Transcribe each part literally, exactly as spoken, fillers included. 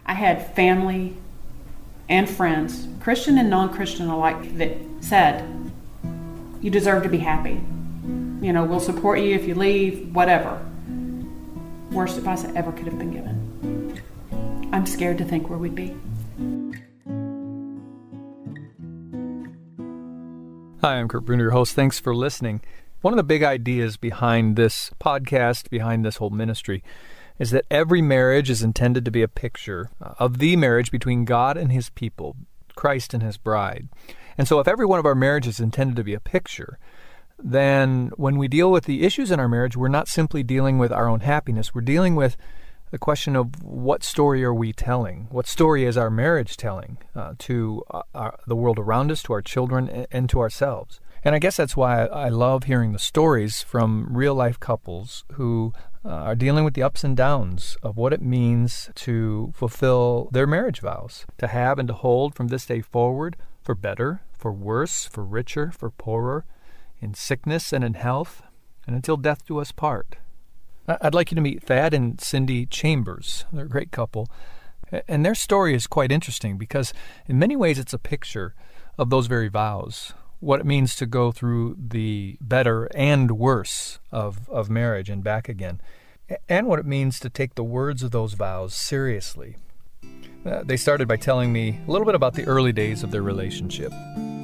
I had family and friends, Christian and non-Christian alike, that said, you deserve to be happy. You know, we'll support you if you leave, whatever. Worst advice I ever could have been given. I'm scared to think where we'd be. Hi, I'm Kurt Bruner, your host. Thanks for listening. One of the big ideas behind this podcast, behind this whole ministry, is that every marriage is intended to be a picture of the marriage between God and His people, Christ and His bride. And so if every one of our marriages is intended to be a picture, then when we deal with the issues in our marriage, we're not simply dealing with our own happiness. We're dealing with the question of what story are we telling? What story is our marriage telling uh, to uh, our, the world around us, to our children, and, and to ourselves? And I guess that's why I, I love hearing the stories from real-life couples who uh, are dealing with the ups and downs of what it means to fulfill their marriage vows, to have and to hold from this day forward, for better, for worse, for richer, for poorer, in sickness and in health, and until death do us part. I'd like you to meet Thad and Cindy Chambers. They're a great couple. And their story is quite interesting because in many ways it's a picture of those very vows, what it means to go through the better and worse of, of marriage and back again, and what it means to take the words of those vows seriously. Uh, they started by telling me a little bit about the early days of their relationship.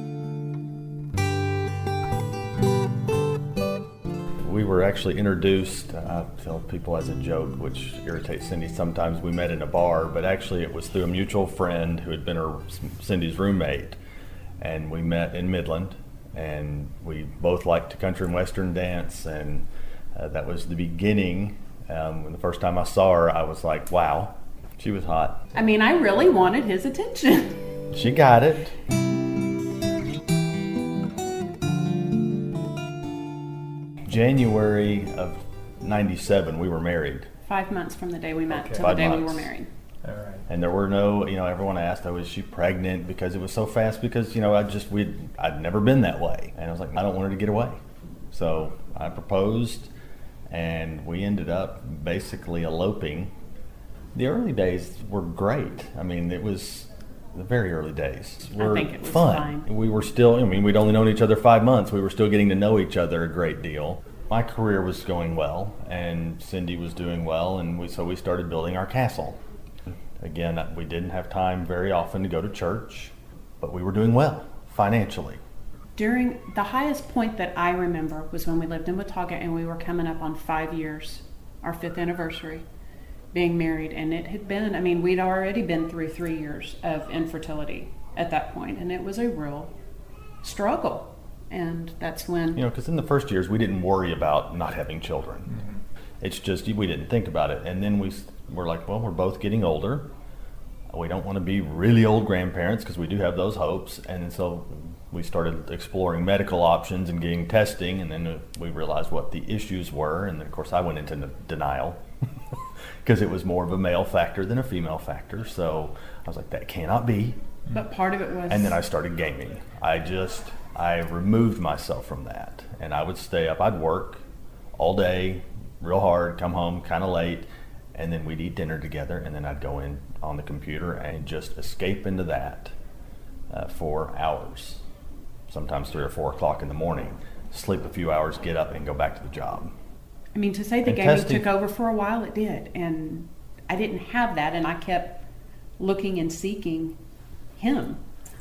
We were actually introduced, I tell people as a joke, which irritates Cindy sometimes, we met in a bar, but actually it was through a mutual friend who had been her, Cindy's roommate, and we met in Midland, and we both liked country and western dance, and uh, that was the beginning. Um, when the first time I saw her, I was like, wow, she was hot. I mean, I really wanted his attention. She got it. January of ninety-seven, we were married. Five months from the day we met Okay. to the Five day months. we were married. All right. And there were no, you know, everyone asked, oh, is she pregnant? Because it was so fast, because, you know, I just, we'd, I'd never been that way. And I was like, I don't want her to get away. So I proposed, and we ended up basically eloping. The early days were great. I mean, it was the very early days were I think it was fun. fine. We were still, I mean, we'd only known each other five months. We were still getting to know each other a great deal. My career was going well, and Cindy was doing well, and we so we started building our castle. Again, we didn't have time very often to go to church, but we were doing well financially. During the highest point that I remember was when we lived in Watauga, and we were coming up on five years, our fifth anniversary, being married. And it had been, I mean, we'd already been through three years of infertility at that point, and it was a real struggle. And that's when... You know, because in the first years, we didn't worry about not having children. Mm-hmm. It's just, we didn't think about it. And then we were like, well, we're both getting older. We don't want to be really old grandparents, because we do have those hopes. And so we started exploring medical options and getting testing, and then we realized what the issues were. And then, of course, I went into denial because it was more of a male factor than a female factor. So I was like, that cannot be. But part of it was... And then I started gaming. I just, I removed myself from that. And I would stay up, I'd work all day, real hard, come home kind of late, and then we'd eat dinner together, and then I'd go in on the computer and just escape into that uh, for hours, sometimes three or four o'clock in the morning, sleep a few hours, get up, and go back to the job. I mean, to say the And gaming testing- took over for a while, it did. And I didn't have that, and I kept looking and seeking him.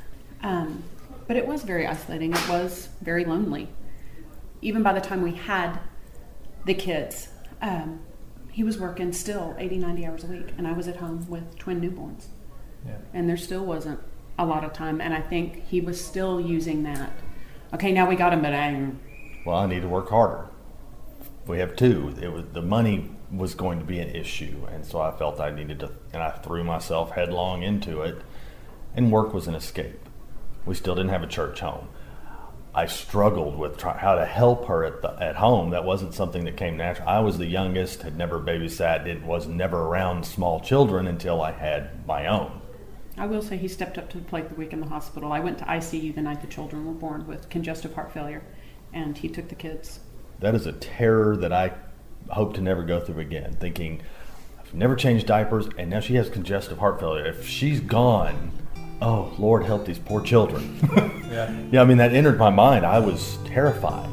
Um, but it was very isolating. It was very lonely. Even by the time we had the kids, um, he was working still eighty, ninety hours a week, and I was at home with twin newborns. Yeah. And there still wasn't a lot of time, and I think he was still using that. Okay, now we got him, but I... Well, I need to work harder. We have two. It was, the money was going to be an issue, and so I felt I needed to, and I threw myself headlong into it, and work was an escape. We still didn't have a church home. I struggled with try, how to help her at the, at home. That wasn't something that came natural. I was the youngest, had never babysat, it was never around small children until I had my own. I will say he stepped up to the plate the week in the hospital. I went to I C U the night the children were born with congestive heart failure, and he took the kids. That is a terror that I hope to never go through again, thinking never changed diapers, and now she has congestive heart failure. If she's gone, oh, Lord help these poor children. Yeah. Yeah, I mean, that entered my mind. I was terrified.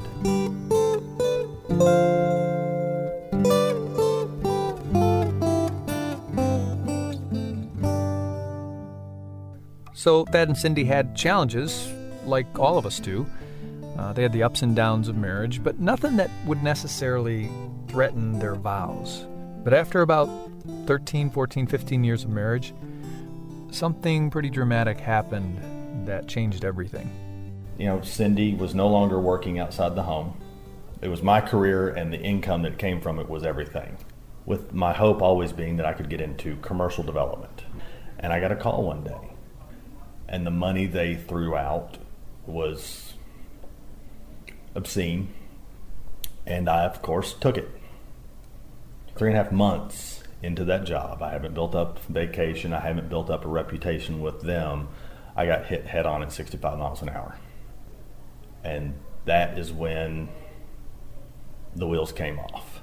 So Thad and Cindy had challenges, like all of us do. Uh, they had the ups and downs of marriage, but nothing that would necessarily threaten their vows. But after about thirteen, fourteen, fifteen years of marriage, something pretty dramatic happened that changed everything. You know, Cindy was no longer working outside the home. It was my career, and the income that came from it was everything, with my hope always being that I could get into commercial development. And I got a call one day, and the money they threw out was obscene, and I, of course, took it. Three and a half months into that job, I haven't built up vacation, I haven't built up a reputation with them. I got hit head on at sixty-five miles an hour. And that is when the wheels came off.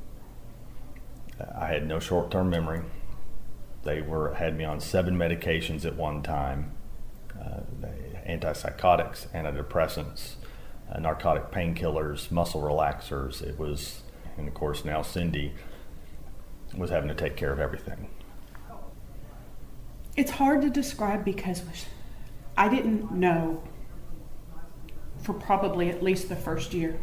I had no short-term memory. They were had me on seven medications at one time. Uh, antipsychotics, antidepressants, uh, narcotic painkillers, muscle relaxers. It was, and of course now Cindy was having to take care of everything. It's hard to describe because I didn't know for probably at least the first year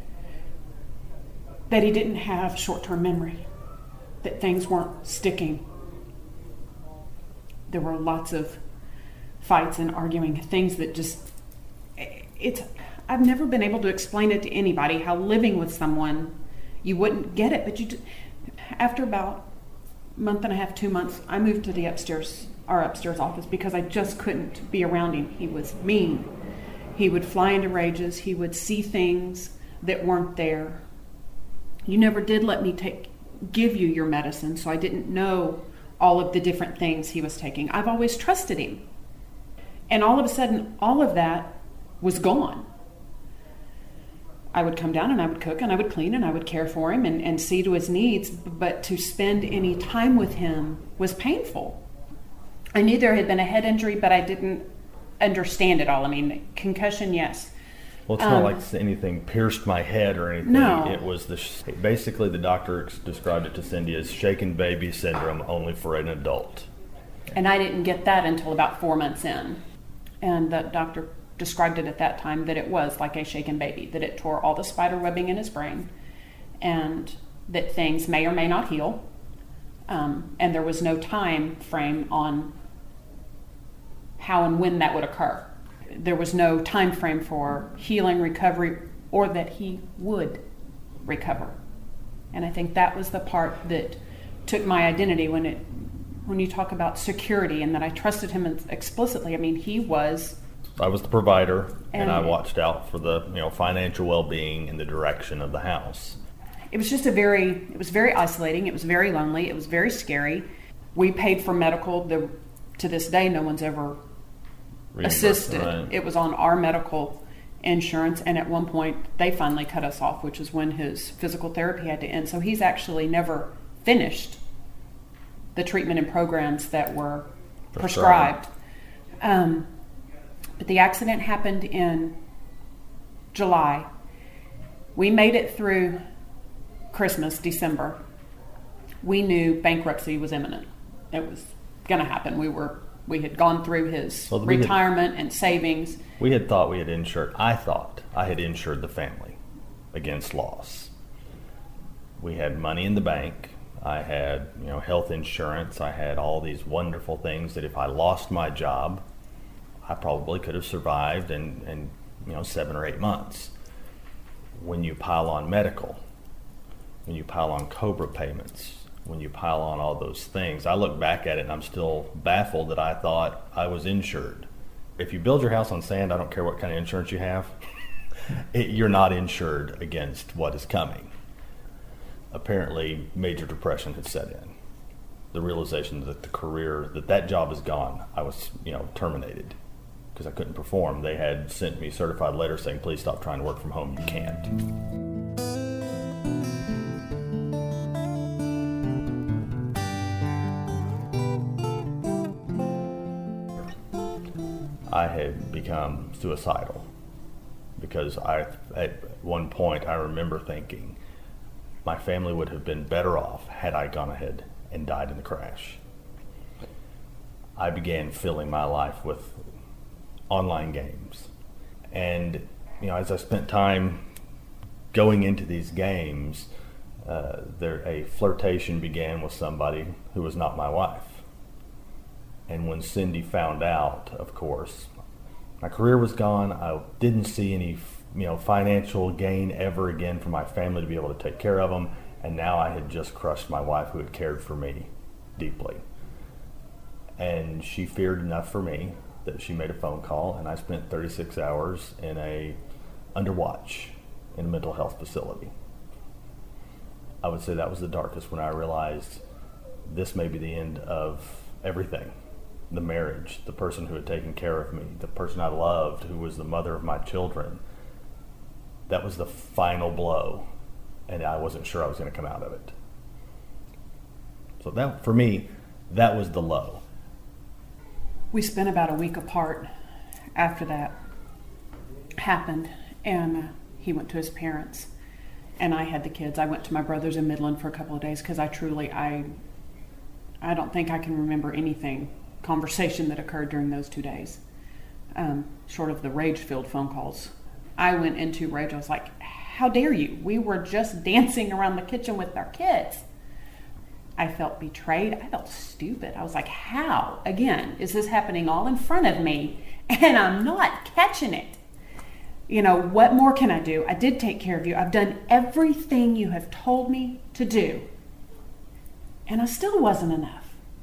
that he didn't have short-term memory, that things weren't sticking. There were lots of fights and arguing, things that just, it's, I've never been able to explain it to anybody how living with someone, you wouldn't get it, but you, after about a month and a half, two months, I moved to the upstairs, our upstairs office because I just couldn't be around him. He was mean. He would fly into rages. He would see things that weren't there. You never did let me take, give you your medicine, so I didn't know all of the different things he was taking. I've always trusted him. And all of a sudden, all of that was gone. I would come down and I would cook and I would clean and I would care for him and, and see to his needs, but to spend any time with him was painful. I knew there had been a head injury, but I didn't understand it all. I mean, concussion, yes. Well, it's Um, not like anything pierced my head or anything. No. It was the basically the doctor described it to Cindy as shaken baby syndrome, only for an adult. And I didn't get that until about four months in. And the doctor described it at that time that it was like a shaken baby, that it tore all the spider webbing in his brain, and that things may or may not heal. Um, and there was no time frame on how and when that would occur. There was no time frame for healing, recovery, or that he would recover. And I think that was the part that took my identity when it when you talk about security and that I trusted him explicitly. I mean, he was... I was the provider, and, And- I watched out for the you know financial well-being and the direction of the house. It was just a very, it was very isolating. It was very lonely. It was very scary. We paid for medical. The, to this day, no one's ever assisted. Right. It was on our medical insurance, and at one point they finally cut us off, which is when his physical therapy had to end. So he's actually never finished the treatment and programs that were prescribed. Prescribed. Um, but the accident happened in July. We made it through Christmas, December. We knew bankruptcy was imminent. It was going to happen. We were we had gone through his Well, we had- retirement and savings. We had thought we had insured, I thought I had insured the family against loss. We had money in the bank. I had, you know, health insurance. I had all these wonderful things that if I lost my job, I probably could have survived in, in you know, seven or eight months. When you pile on medical, when you pile on COBRA payments, when you pile on all those things, I look back at it and I'm still baffled that I thought I was insured. If you build your house on sand, I don't care what kind of insurance you have, it, you're not insured against what is coming. Apparently, major depression had set in. The realization that the career, that that job is gone, I was, you know, terminated because I couldn't perform. They had sent me certified letters saying, please stop trying to work from home, you can't. I had become suicidal. Because I, at one point, I remember thinking my family would have been better off had I gone ahead and died in the crash. I began filling my life with online games. And, you know, as I spent time going into these games, uh, there a flirtation began with somebody who was not my wife. And when Cindy found out, of course, my career was gone. I didn't see any, you know, financial gain ever again for my family to be able to take care of them. And now I had just crushed my wife, who had cared for me deeply. And she feared enough for me that she made a phone call, and I spent thirty-six hours in a under watch in a mental health facility. I would say that was the darkest, when I realized this may be the end of everything. The marriage, the person who had taken care of me, the person I loved, who was the mother of my children. That was the final blow, and I wasn't sure I was going to come out of it. So that, for me, that was the low. We spent about a week apart after that happened, and uh, he went to his parents, and I had the kids. I went to my brother's in Midland for a couple of days because I truly, I, I don't think I can remember anything, conversation that occurred during those two days, um, short of the rage-filled phone calls. I went into rage. I was like, how dare you? We were just dancing around the kitchen with our kids. I felt betrayed. I felt stupid. I was like, how? Again, is this happening all in front of me and I'm not catching it? You know, what more can I do? I did take care of you. I've done everything you have told me to do. And I still wasn't enough.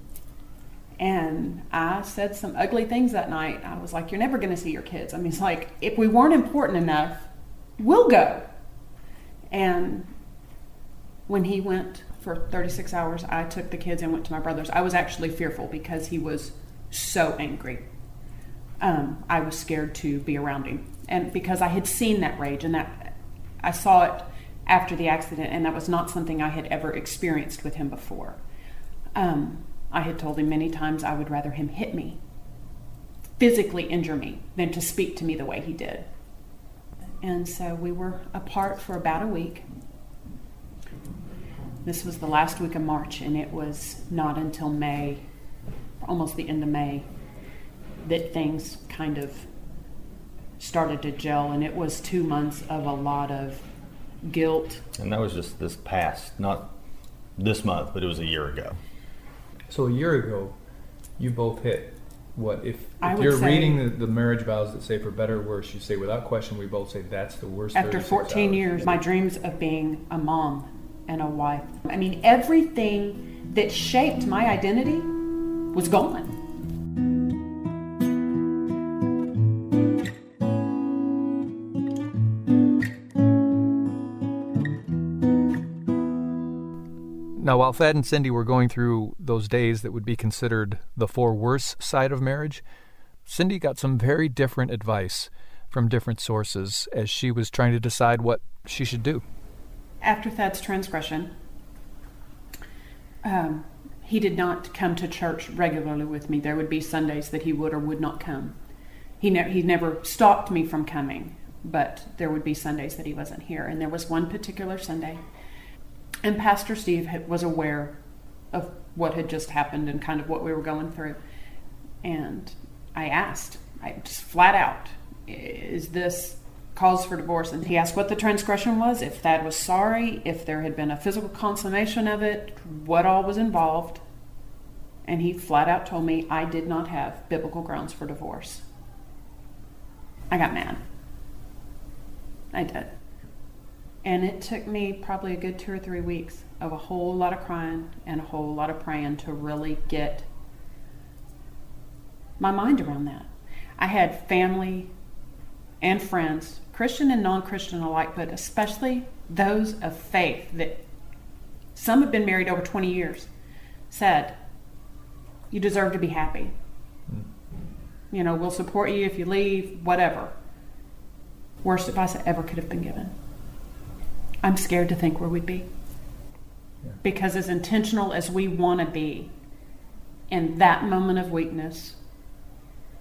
And I said some ugly things that night. I was like, you're never going to see your kids. I mean, it's like, if we weren't important enough, we'll go. And when he went for thirty-six hours, I took the kids and went to my brother's. I was actually fearful because he was so angry. Um, I was scared to be around him. And because I had seen that rage, and that I saw it after the accident, and that was not something I had ever experienced with him before. Um, I had told him many times I would rather him hit me, physically injure me, than to speak to me the way he did. And so we were apart for about a week. This was the last week of March, and it was not until May, almost the end of May, that things kind of started to gel, and it was two months of a lot of guilt. And that was just this past, not this month, but it was a year ago. So a year ago, you both hit what? If, I if would you're say- reading the, the marriage vows that say for better or worse, you say without question, we both say that's the worst. After thirty-six fourteen hours. years, my dreams of being a mom and a wife, I mean, everything that shaped my identity was gone. Now, while Thad and Cindy were going through those days that would be considered the for worse side of marriage, Cindy got some very different advice from different sources as she was trying to decide what she should do. After Thad's transgression, um, he did not come to church regularly with me. There would be Sundays that he would or would not come. He, ne- he never stopped me from coming, but there would be Sundays that he wasn't here. And there was one particular Sunday, and Pastor Steve had, was aware of what had just happened and kind of what we were going through. And I asked, I just flat out, is this cause for divorce? And he asked what the transgression was, if Thad was sorry, if there had been a physical consummation of it, what all was involved. And he flat out told me I did not have biblical grounds for divorce. I got mad. I did. And it took me probably a good two or three weeks of a whole lot of crying and a whole lot of praying to really get my mind around that. I had family and friends, Christian and non-Christian alike, but especially those of faith that some have been married over twenty years, said, you deserve to be happy. You know, we'll support you if you leave, whatever. Worst advice I ever could have been given. I'm scared to think where we'd be. Yeah. Because as intentional as we want to be, in that moment of weakness,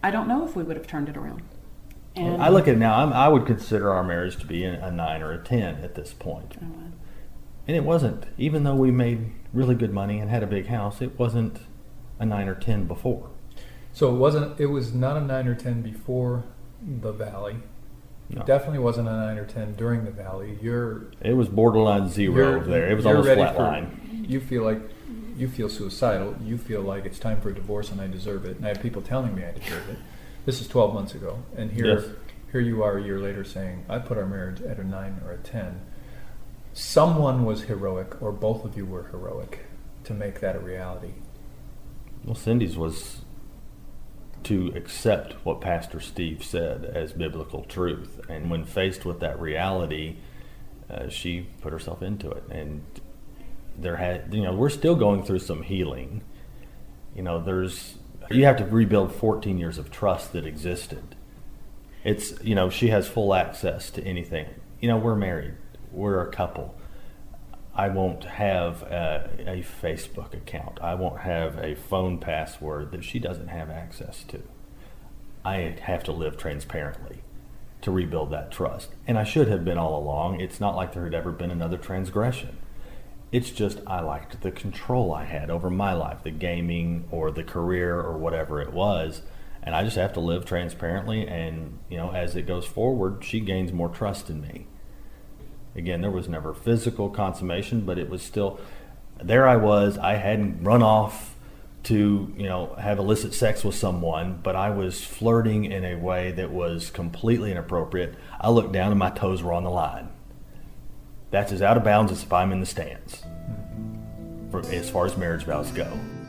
I don't know if we would have turned it around. And I look at it now, I'm, I would consider our marriage to be a nine or a ten at this point. Oh, wow. And it wasn't, even though we made really good money and had a big house, it wasn't a nine or ten before. So it wasn't. It was not a nine or ten before the Valley. No. Definitely wasn't a nine or ten during the Valley. You're. It was borderline zero you're, there. It was you're almost ready flat for, line. You feel like you feel suicidal. You feel like it's time for a divorce and I deserve it. And I have people telling me I deserve it. This is twelve months ago, and here, Yes. here you are a year later saying I put our marriage at a nine or a ten. Someone was heroic, or both of you were heroic, to make that a reality. Well, Cindy's was to accept what Pastor Steve said as biblical truth. And when faced with that reality, uh, she put herself into it. And there had, you know, we're still going through some healing. You know, there's, you have to rebuild fourteen years of trust that existed. It's, you know, she has full access to anything. You know, we're married. We're a couple. I won't have a, a Facebook account. I won't have a phone password that she doesn't have access to. I have to live transparently to rebuild that trust. And I should have been all along. It's not like there had ever been another transgression. It's just I liked the control I had over my life, the gaming or the career or whatever it was. And I just have to live transparently. And, you know, as it goes forward, she gains more trust in me. Again, there was never physical consummation, but it was still, there I was, I hadn't run off to, you know, have illicit sex with someone, but I was flirting in a way that was completely inappropriate. I looked down and my toes were on the line. That's as out of bounds as if I'm in the stands, for, as far as marriage vows go.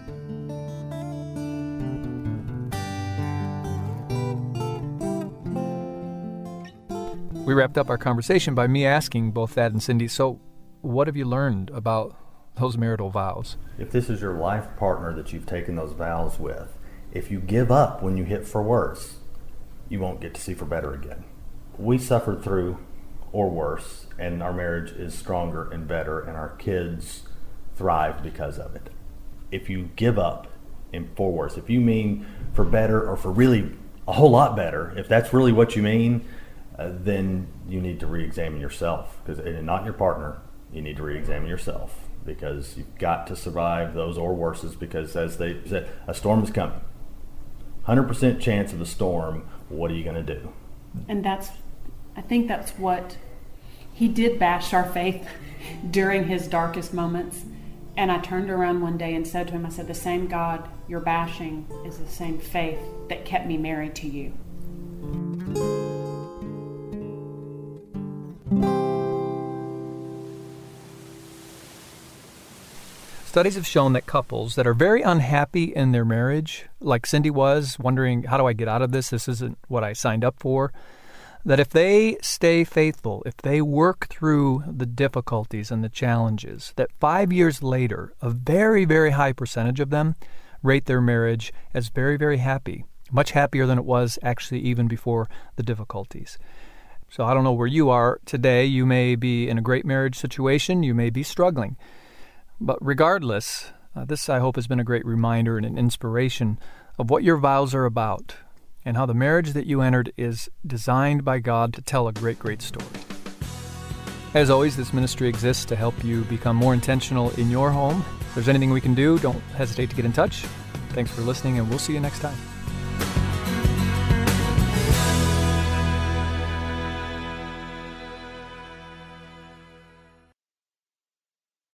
We wrapped up our conversation by me asking both Thad and Cindy, so what have you learned about those marital vows? If this is your life partner that you've taken those vows with, if you give up when you hit for worse, you won't get to see for better again. We suffered through or worse, and our marriage is stronger and better, and our kids thrive because of it. If you give up in for worse, if you mean for better or for really a whole lot better, if that's really what you mean, Uh, then you need to re-examine yourself, because and not your partner. You need to re-examine yourself, because you've got to survive those or worses, because as they said, a storm is coming. one hundred percent chance of a storm. What are you going to do? And that's, I think that's what, he did bash our faith during his darkest moments. And I turned around one day and said to him, I said, the same God you're bashing is the same faith that kept me married to you. Studies have shown that couples that are very unhappy in their marriage, like Cindy was, wondering, how do I get out of this? This isn't what I signed up for. That if they stay faithful, if they work through the difficulties and the challenges, that five years later, a very, very high percentage of them rate their marriage as very, very happy, much happier than it was actually even before the difficulties. So I don't know where you are today. You may be in a great marriage situation. You may be struggling. But regardless, uh, this, I hope, has been a great reminder and an inspiration of what your vows are about and how the marriage that you entered is designed by God to tell a great, great story. As always, this ministry exists to help you become more intentional in your home. If there's anything we can do, don't hesitate to get in touch. Thanks for listening, and we'll see you next time.